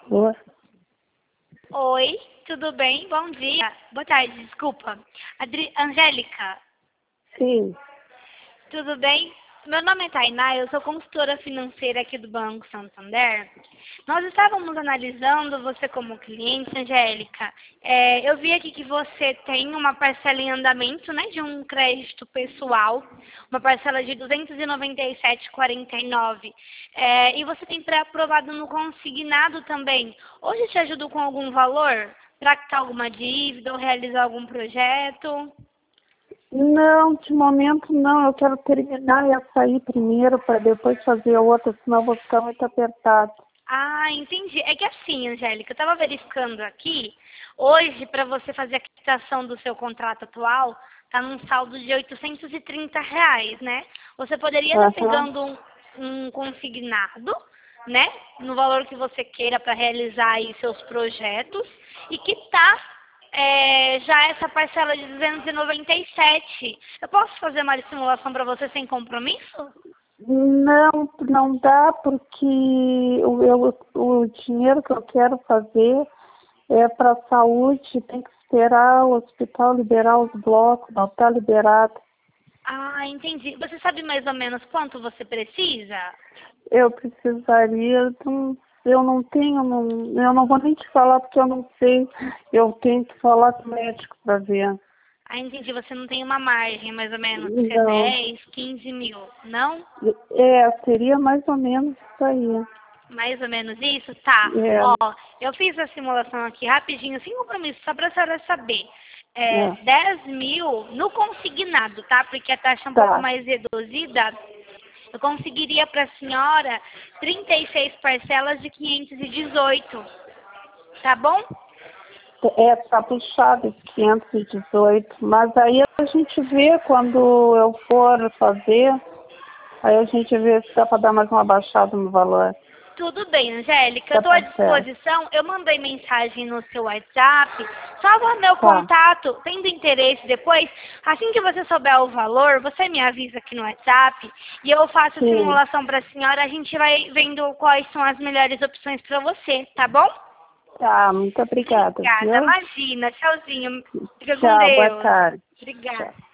Oi. Oi, tudo bem? Bom dia. Boa tarde, desculpa. Angélica, Sim. tudo bem? Meu nome é Tainá, eu sou consultora financeira aqui do Banco Santander. Nós estávamos analisando você como cliente, Angélica. Eu vi aqui que você tem uma parcela em andamento, né, de um crédito pessoal, uma parcela de R$ 297,49. E você tem pré-aprovado no consignado também. Hoje te ajudo com algum valor? Para quitar alguma dívida ou realizar algum projeto? Não, de momento não. Eu quero terminar essa aí primeiro para depois fazer a outra, senão eu vou ficar muito apertado. Ah, entendi. É que assim, Angélica, eu estava verificando aqui, hoje, para você fazer a quitação do seu contrato atual, está num saldo de R$ 830, né? Você poderia estar Aham. pegando um consignado, né? No valor que você queira para realizar aí seus projetos e quitar já essa parcela de 297. Eu posso fazer uma simulação para você sem compromisso? Não, não dá porque o dinheiro que eu quero fazer é para saúde, tem que esperar o hospital liberar os blocos, não está liberado. Ah, entendi. Você sabe mais ou menos quanto você precisa? Eu precisaria, eu não tenho, eu não vou nem te falar porque eu não sei. Eu tenho que falar com o médico para ver. Ah, entendi. Você não tem uma margem, mais ou menos, se é Não. 10, 15 mil, não? Seria mais ou menos isso aí. Mais ou menos isso? Tá. É, Ó, eu fiz a simulação aqui rapidinho, sem compromisso, só para a senhora saber. é, 10 mil no consignado, tá? Porque a taxa é um pouco tá. mais reduzida. Eu conseguiria para a senhora 36 parcelas de 518. Tá bom? Tá puxado esse 518, mas aí a gente vê quando eu for fazer, aí a gente vê se dá para dar mais uma baixada no valor Tudo bem, Angélica. Eu da estou à parcela. disposição. Eu mandei mensagem no seu WhatsApp. Salva meu Tá, contato. Tendo interesse depois, assim que você souber o valor, você me avisa aqui no WhatsApp e eu faço a sim. simulação para a senhora. A gente vai vendo quais são as melhores opções para você, tá bom? Tá, muito obrigada, Obrigada. viu? Imagina. Tchauzinho. Fica com Tchau, boa Deus. tarde. Obrigada. Tchau.